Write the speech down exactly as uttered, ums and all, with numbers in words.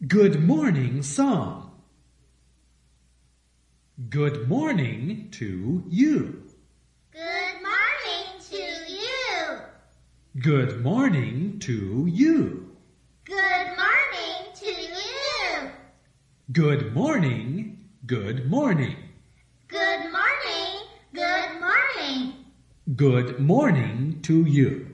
Good morning song. Good morning to you. Good morning to you. Good morning to you. Good morning to you. Good morning, good morning. Good morning, good morning. Good morning to you.